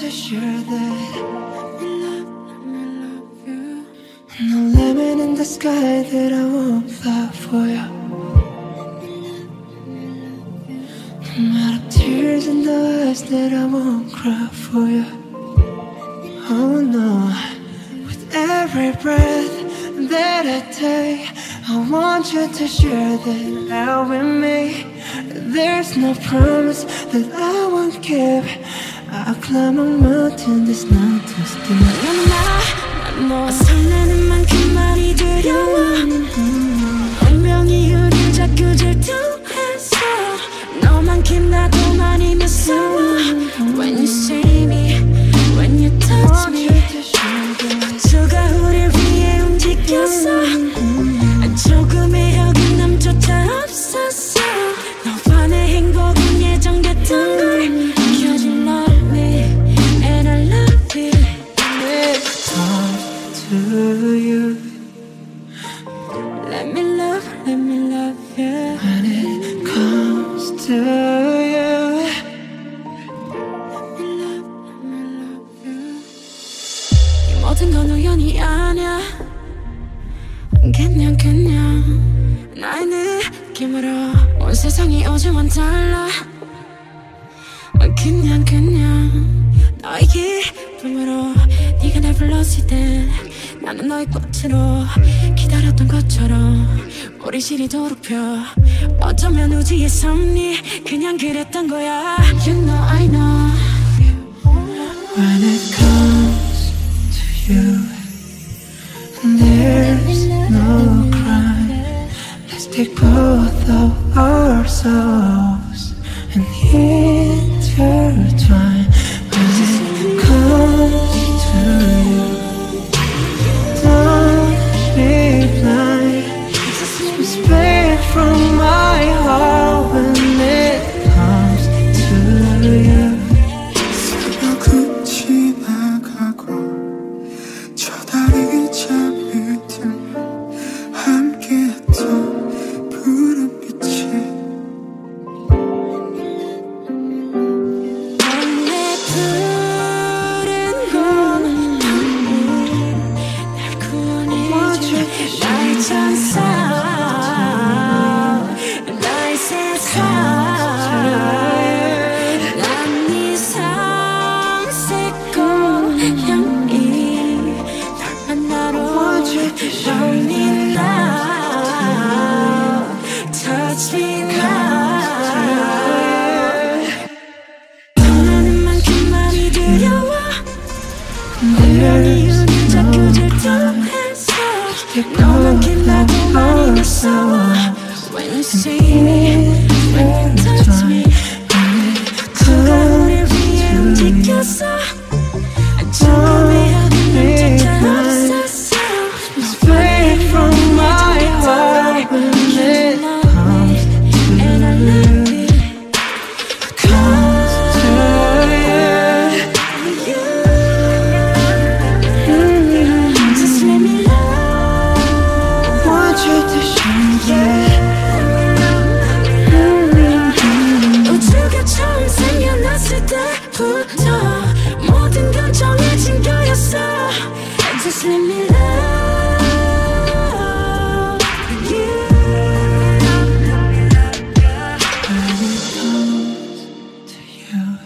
to share that. Let me love you. No limit in the sky that I won't fly for you. No matter tears in the eyes that I won't cry for you. Oh no, with every breath that I take, I want you to share that out with me. There's no promise that I won't keep. I'll climb a mountain that's not too steep. 너 설레는 만큼 말이 두려워. 운명이 우릴 자꾸 질투해서 너만큼 나도 많이 무서워. When you see me, when you touch me, 수가 우릴 위해 움직였어. 조금의 어긋남조차 없었어. 너와 내 행복은 예정됐던 걸. Cause you love me and I love you. To you, let me love you. When it comes to you, let me love you. 이 모든 건 우연이 아니야. 그냥 나의 느낌으로 온 세상이 오지만 달라. 그냥 너의 기쁨으로 네가 날 불렀을 때 나는 너의 꽃으로 기다렸던 것처럼 우리 시리도록 펴. 어쩌면 우주의 섭리 그냥 그랬던 거야. You know I know. When it comes to you, there's no crime. Let's take both of our souls and intertwine. When it comes to you, don't be blind. Just whisper from my heart when it comes to you. 끝이 나가고 저 다리 잠이 들면 함께했던 푸른 빛이 내 푸른 꿈은 날 구원해줄 나의 천사, 나의 세상. 난 네 상색 고향이 널 만나러 Love me now, touch me now. 설레는 만큼 많이 두려워. 운명이 우릴 자꾸 질투해서 너만큼 나도 많이 무서워. When you see me, when you touch me, 수가 우릴 위해 움직였어. 조금의 어긋남조차 없었어. Whisper from my heart when it comes to and I love you. Comes to you. Just let me love. I want you to show me. 우주가 처음 생겨났을 때부터 모든 건 정해진 거였어. Just let me love you. When it comes to you,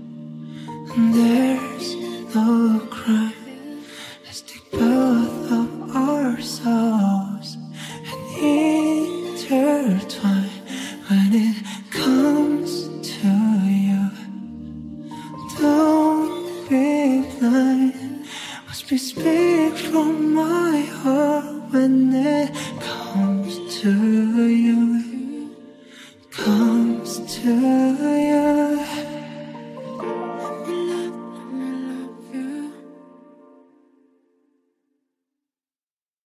there's no crime. Let's take both of our souls and intertwine. When it comes to you, don't be blind. Must be space.